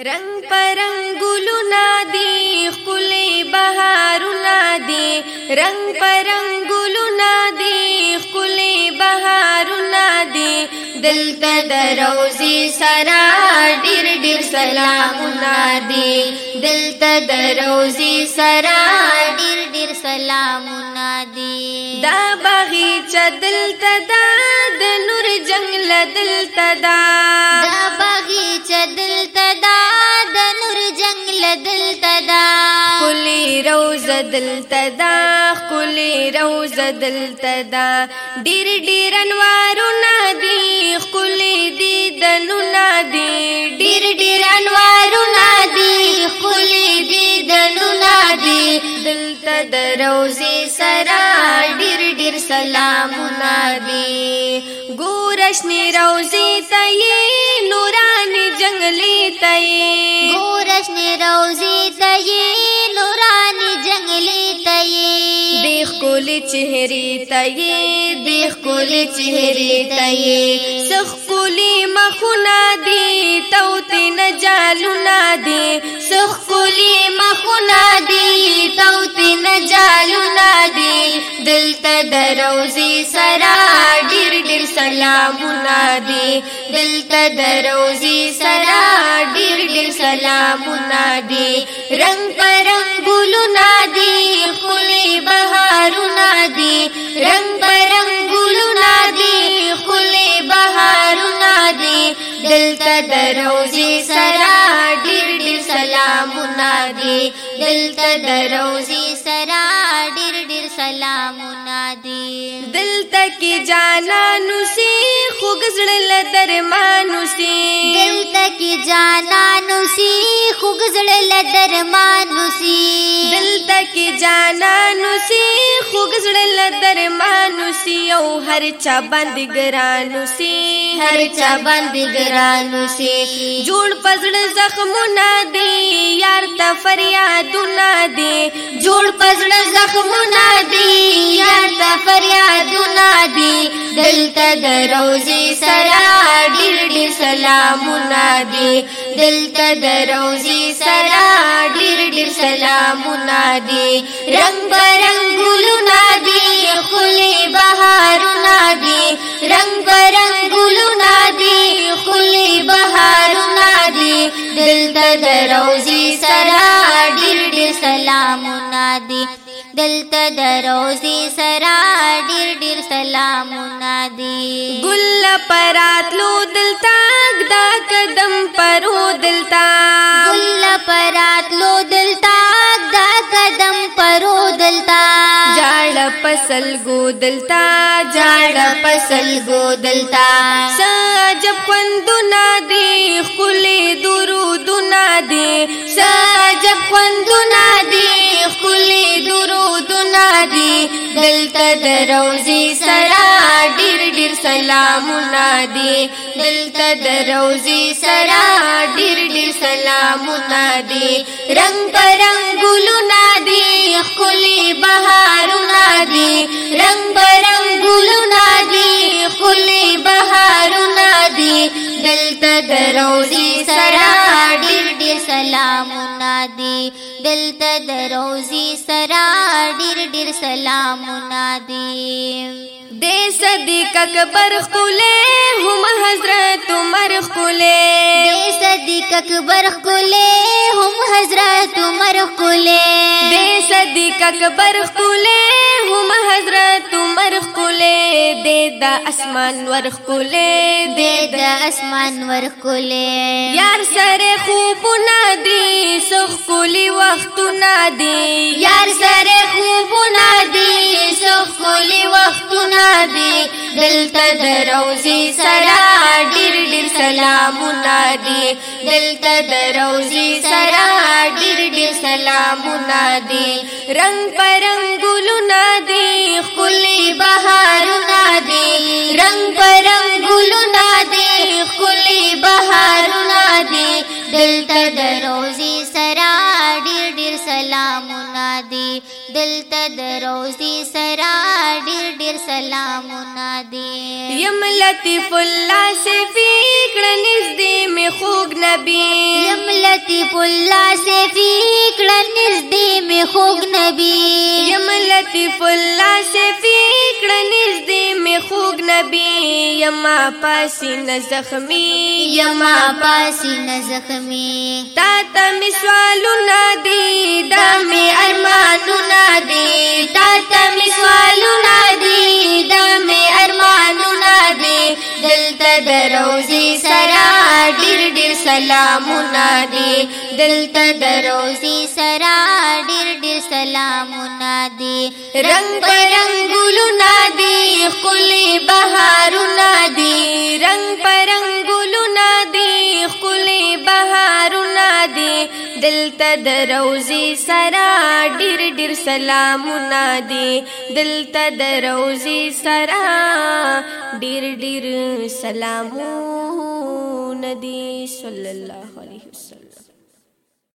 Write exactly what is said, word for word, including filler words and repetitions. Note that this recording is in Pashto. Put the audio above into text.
رنگ پرنگ گلونا دی خلی بهارونا دی رنگ پرنگ گلونا دی خلی بهارونا دی دلته د روزي سرا ډیر ډیر سلامونه دي دلته د روزي سرا ډیر ډیر سلامونه دي دا باغچه دلته دا د نور جنگل دلته دا دا باغچه دلته دا د نور جنگل دلته دا کلی روزه دلته دا کلی روزه دلته دا ډیر ډیر انوارونه دي کلی دي دنونه دي ډیر ډیر انوارونه دي کلی دي دنونه دي دلته د روزي سرا ډیر ډیر سلامونه دي ګورشنی روزي ته یې نورانی جنگلی ته یې ګورشنی روزي ته یې نورانی جنگلی ته یې دیخ کولی چهری ته یې دیخ کولی چهری ته یې سخ کولی مخونه دي توتی نجالونه دي سخ کولی مخونه دي توتی نجالونه دي دلته د روزي سرا ډیر ډیر سلامونه دي دلته د روزي سرا ډیر ډیر سلامونه دي رنگ پرنگ گلونه دي خلی بهارونه دي رنگ پرنگ گلونه دي خلی بهارونه دي دلته د روزي سرا ډیر ډیر سلامونه دي دلته د روزي سرا ډیر ډیر سلامونه دي دلته کی جانانو سی خوګزړل درمانو سی دلته کی جانانو سی خوګزړل درمانو سی دلته کی جانانو سی خوګزړل درمانو سی او هر چا باندې ګرانو سی هر چا باندې ګرانو سی جوړ پزړ زخمونه دي یار ته فریادونه دي جوړ پزړ زخمونه دي یار ته فریادونه دي دلته د روزي سرا ډیر ډیر سلامونه دي دلته د روزي سرا ډیر ډیر سلامونه دي رنگ برنگ گلونه دي خلی بهارونه دي رنگ برنگ گلونه دي خلی بهارونه دي دلته د روزي سرا ډیر ډیر سلامونه دي دلته د روزي سرا ډیر ډیر سلامونه دي ګل پراتلو دلتا دا قدم پرو دلتا ګل پراتلو دلتا دا قدم پرو دلتا جاړ پسل گو دلتا جاړ پسل گو دلتا سجب خوندونه دي خلی درودونه دي سجب خوندونه دي خلی درودونه دي دلته د روزي سرا ډیر ډیر سلامونه دي دلته د روزي سرا ډیر ډیر سلامونه دي رنگ پرنگ گلونه دي خلی بهارونه دي رنگ پرنگ گلونه دي خلی بهارونه دي دلته د روزي سرا ډیر ډیر سلامونه دي دلته د روزي سرا ډیر ډیر سلامونه دي دے صدیق اکبر خلے هم حضرت عمر خلے دے صدیق اکبر خلے هم حضرت عمر خلے دے صدیق اکبر خلے هم حضرت عمر خلے دے دا اسمان ور خلے دے دا اسمان ور خلے یار سره خوبونه دي سخ کولی وختونه دي یار سره خوبونه دي سخ کولی وختونه دي دلته د روزي سرا ډیر ډیر سلامونه دي دلته د روزي سرا ډیر ډیر سلامونه دي رنگ پرنگ گلونه دي خلی بهارونه دي رنگ پرنگ گلونه دي خلی بهارونه دي دلته د روزي سرا ډیر ډیر سلامونه دي دلته د روزي سرا ډیر ډیر سلامونه دي یم لطیف الله سے فکر نزدې می خوږ نبی یم لطیف لطیف الله سے فکر نزدې می خوږ نبی یم لطیف الله سے فکر نزدې می خوږ نبی یما پاسینه زخمی یما پاسینه زخمی تا ته می سوالونه دي دا می ارمانونه دي تا ته می سوالونه دي دا می ارمانونه دي دلته د روزي سره ډېر ډېر سلامونه دي دلته د روزي سره ډېر ډېر سلامونه دي رنگ برنگ ګلونه دي ښکلي بهارونه دي رنگ برنگ ګلونه دي ښکلي بهارونه دي دلته د روزي سره ډېر ډېر سلامونه دي دلته د روزي سره ډېر ډېر سلامونه دي صلی الله